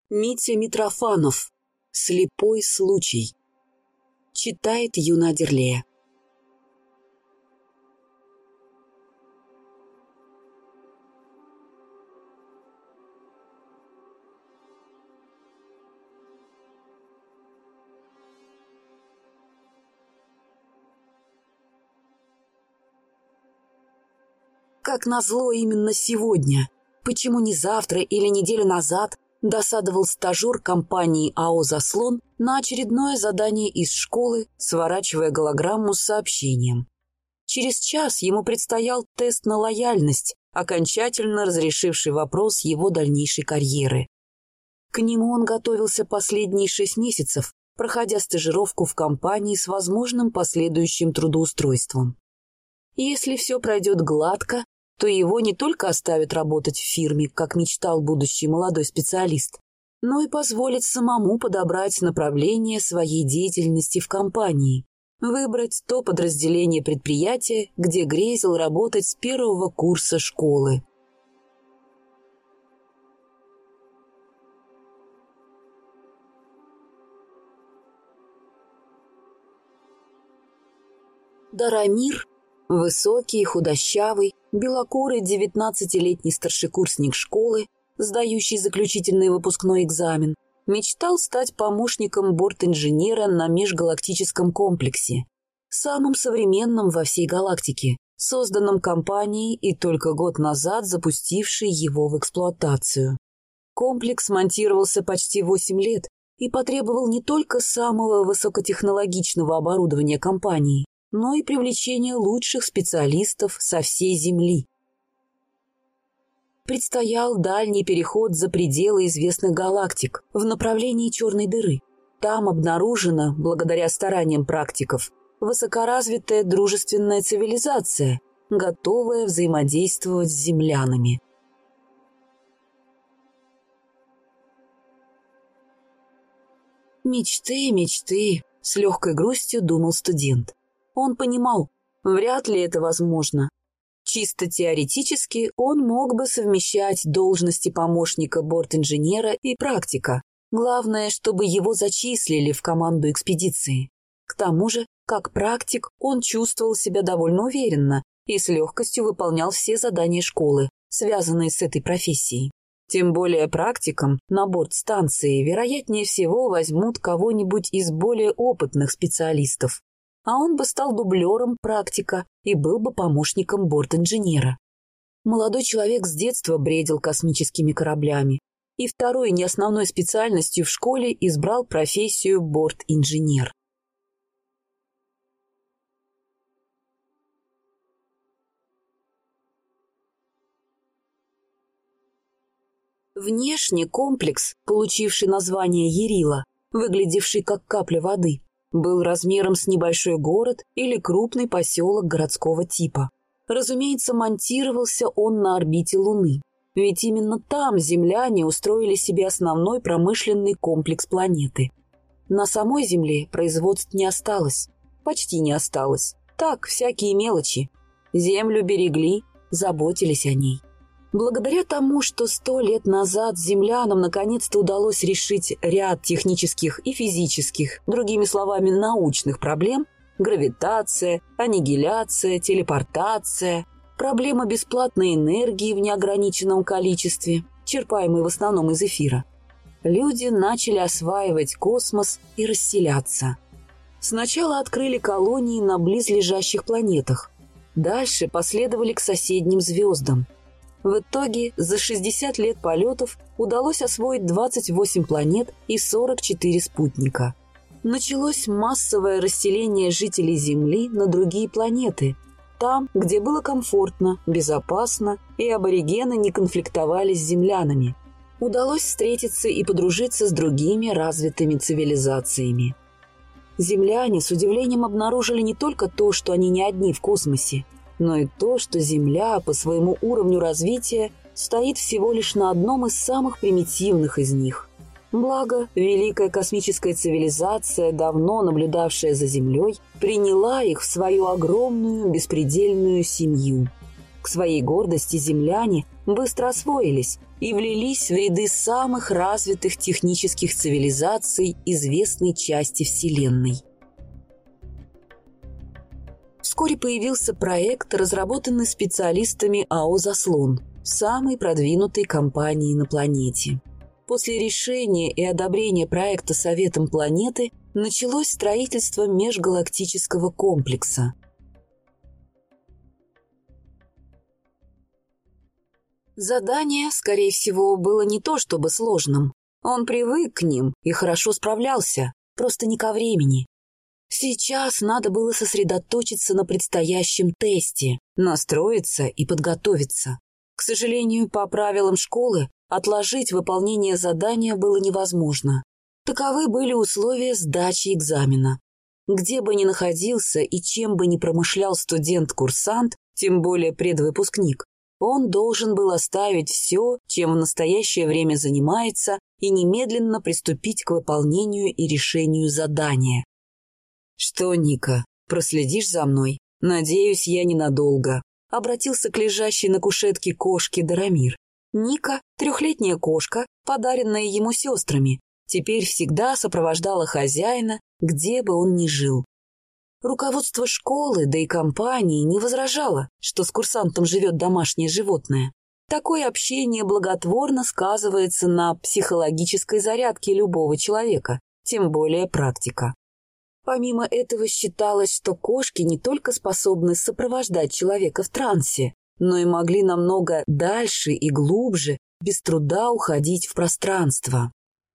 Митя Митрофанов. Слепой случай. Читает Юна Дерлея. Как назло именно сегодня, почему не завтра или неделю назад, досадовал стажер компании АО «Заслон» на очередное задание из школы, сворачивая голограмму с сообщением. Через час ему предстоял тест на лояльность, окончательно разрешивший вопрос его дальнейшей карьеры. К нему он готовился последние 6 месяцев, проходя стажировку в компании с возможным последующим трудоустройством. Если все пройдет гладко, то его не только оставят работать в фирме, как мечтал будущий молодой специалист, но и позволят самому подобрать направление своей деятельности в компании, выбрать то подразделение предприятия, где грезил работать с первого курса школы. Дарамир, высокий, худощавый, белокурый 19-летний старшекурсник школы, сдающий заключительный выпускной экзамен, мечтал стать помощником бортинженера на межгалактическом комплексе, самым современным во всей галактике, созданном компанией и только год назад запустившей его в эксплуатацию. Комплекс монтировался почти 8 лет и потребовал не только самого высокотехнологичного оборудования компании, но и привлечение лучших специалистов со всей Земли. Предстоял дальний переход за пределы известных галактик в направлении черной дыры. Там обнаружена, благодаря стараниям практиков, высокоразвитая дружественная цивилизация, готовая взаимодействовать с землянами. «Мечты, мечты», — с легкой грустью думал студент. Он понимал, вряд ли это возможно. Чисто теоретически он мог бы совмещать должности помощника бортинженера и практика. Главное, чтобы его зачислили в команду экспедиции. К тому же, как практик, он чувствовал себя довольно уверенно и с легкостью выполнял все задания школы, связанные с этой профессией. Тем более практикам на борт станции, вероятнее всего, возьмут кого-нибудь из более опытных специалистов. А он бы стал дублером практика и был бы помощником бортинженера. Молодой человек с детства бредил космическими кораблями и второй неосновной специальностью в школе избрал профессию бортинженер. Внешне комплекс, получивший название Ярила, выглядевший как капля воды, был размером с небольшой город или крупный поселок городского типа. Разумеется, монтировался он на орбите Луны, ведь именно там земляне устроили себе основной промышленный комплекс планеты. На самой Земле производств не осталось, почти не осталось. Так, всякие мелочи. Землю берегли, заботились о ней. Благодаря тому, что 100 лет назад землянам наконец-то удалось решить ряд технических и физических, другими словами, научных проблем – гравитация, аннигиляция, телепортация, проблема бесплатной энергии в неограниченном количестве, черпаемой в основном из эфира, люди начали осваивать космос и расселяться. Сначала открыли колонии на близлежащих планетах, дальше последовали к соседним звездам. В итоге за 60 лет полетов удалось освоить 28 планет и 44 спутника. Началось массовое расселение жителей Земли на другие планеты, там, где было комфортно, безопасно и аборигены не конфликтовали с землянами. Удалось встретиться и подружиться с другими развитыми цивилизациями. Земляне с удивлением обнаружили не только то, что они не одни в космосе, но и то, что Земля по своему уровню развития стоит всего лишь на одном из самых примитивных из них. Благо, великая космическая цивилизация, давно наблюдавшая за Землей, приняла их в свою огромную беспредельную семью. К своей гордости земляне быстро освоились, и влились в ряды самых развитых технических цивилизаций известной части Вселенной. Вскоре появился проект, разработанный специалистами АО «Заслон», самой продвинутой компанией на планете. После решения и одобрения проекта Советом планеты началось строительство межгалактического комплекса. Задание, скорее всего, было не то чтобы сложным. Он привык к ним и хорошо справлялся, просто не ко времени. Сейчас надо было сосредоточиться на предстоящем тесте, настроиться и подготовиться. К сожалению, по правилам школы отложить выполнение задания было невозможно. Таковы были условия сдачи экзамена. Где бы ни находился и чем бы ни промышлял студент-курсант, тем более предвыпускник, он должен был оставить все, чем в настоящее время занимается, и немедленно приступить к выполнению и решению задания. «Что, Ника, проследишь за мной? Надеюсь, я ненадолго», — обратился к лежащей на кушетке кошке Дарамир. Ника, 3-летняя кошка, подаренная ему сестрами, теперь всегда сопровождала хозяина, где бы он ни жил. Руководство школы, да и компании не возражало, что с курсантом живет домашнее животное. Такое общение благотворно сказывается на психологической зарядке любого человека, тем более практика. Помимо этого считалось, что кошки не только способны сопровождать человека в трансе, но и могли намного дальше и глубже, без труда уходить в пространство.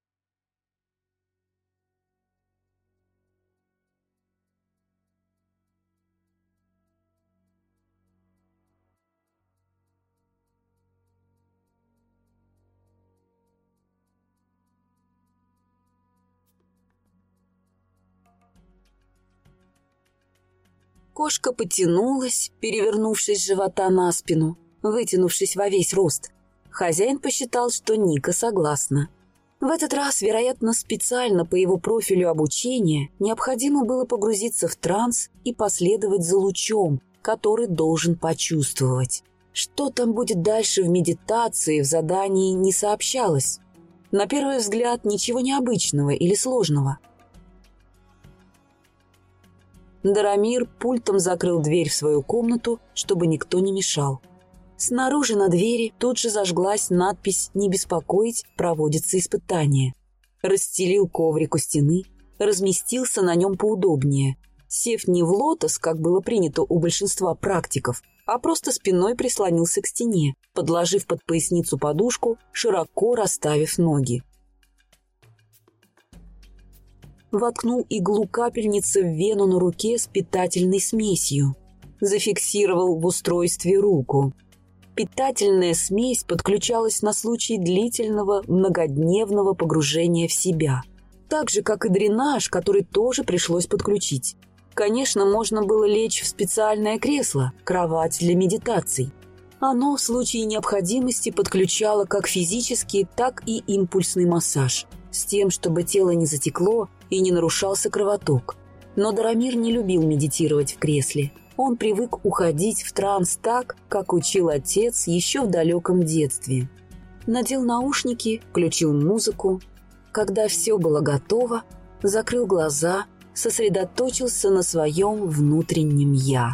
Кошка потянулась, перевернувшись с живота на спину, вытянувшись во весь рост. Хозяин посчитал, что Ника согласна. В этот раз, вероятно, специально по его профилю обучения необходимо было погрузиться в транс и последовать за лучом, который должен почувствовать. Что там будет дальше в медитации, в задании не сообщалось. На первый взгляд, ничего необычного или сложного. Дарамир пультом закрыл дверь в свою комнату, чтобы никто не мешал. Снаружи на двери тут же зажглась надпись «Не беспокоить, проводится испытание». Расстелил коврик у стены, разместился на нем поудобнее, сев не в лотос, как было принято у большинства практиков, а просто спиной прислонился к стене, подложив под поясницу подушку, широко расставив ноги. Воткнул иглу капельницы в вену на руке с питательной смесью. Зафиксировал в устройстве руку. Питательная смесь подключалась на случай длительного многодневного погружения в себя. Так же, как и дренаж, который тоже пришлось подключить. Конечно, можно было лечь в специальное кресло, кровать для медитаций. Оно в случае необходимости подключало как физический, так и импульсный массаж, с тем, чтобы тело не затекло и не нарушался кровоток. Но Дарамир не любил медитировать в кресле. Он привык уходить в транс так, как учил отец еще в далеком детстве. Надел наушники, включил музыку. Когда все было готово, закрыл глаза, сосредоточился на своем внутреннем «я».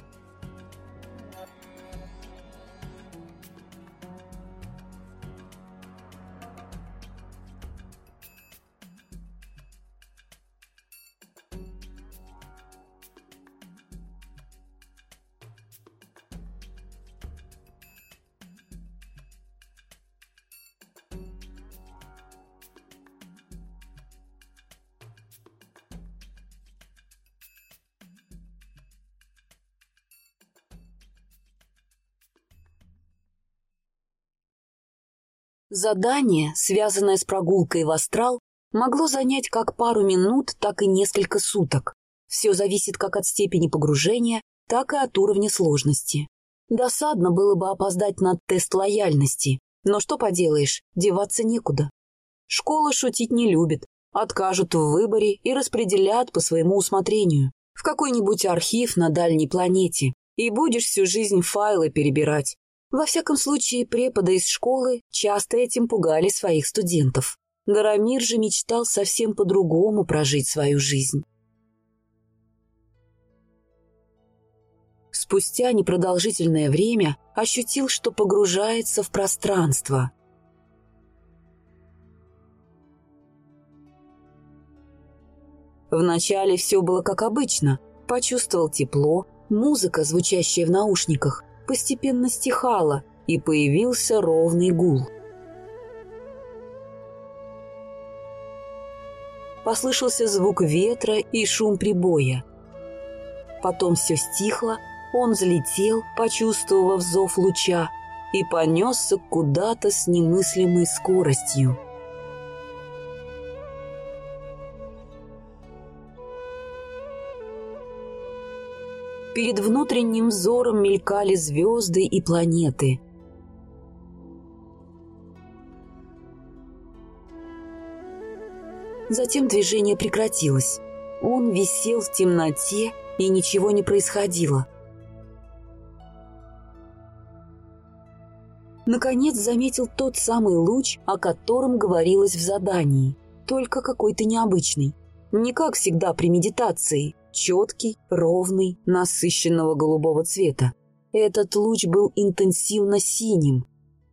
Задание, связанное с прогулкой в астрал, могло занять как пару минут, так и несколько суток. Все зависит как от степени погружения, так и от уровня сложности. Досадно было бы опоздать на тест лояльности, но что поделаешь, деваться некуда. Школа шутить не любит, откажут в выборе и распределят по своему усмотрению в какой-нибудь архив на дальней планете, и будешь всю жизнь файлы перебирать. Во всяком случае, преподы из школы часто этим пугали своих студентов. Дарамир же мечтал совсем по-другому прожить свою жизнь. Спустя непродолжительное время ощутил, что погружается в пространство. Вначале все было как обычно. Почувствовал тепло, музыка, звучащая в наушниках, постепенно стихала, и появился ровный гул. Послышался звук ветра и шум прибоя. Потом все стихло, он взлетел, почувствовав зов луча, и понесся куда-то с немыслимой скоростью. Перед внутренним взором мелькали звезды и планеты. Затем движение прекратилось. Он висел в темноте, и ничего не происходило. Наконец заметил тот самый луч, о котором говорилось в задании, только какой-то необычный. Не как всегда при медитации, четкий, ровный, насыщенного голубого цвета. Этот луч был интенсивно синим.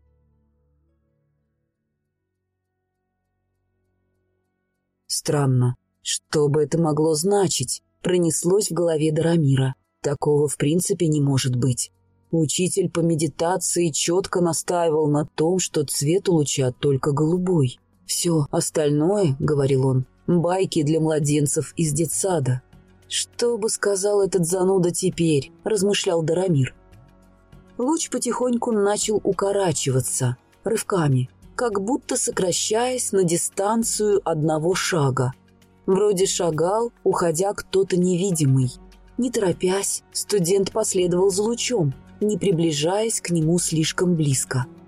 Странно, что бы это могло значить, пронеслось в голове Дарамира. Такого в принципе не может быть. Учитель по медитации четко настаивал на том, что цвет у луча только голубой. «Все остальное, — говорил он, — байки для младенцев из детсада». «Что бы сказал этот зануда теперь?» — размышлял Дарамир. Луч потихоньку начал укорачиваться, рывками, как будто сокращаясь на дистанцию одного шага. Вроде шагал, уходя кто-то невидимый. Не торопясь, студент последовал за лучом, не приближаясь к нему слишком близко.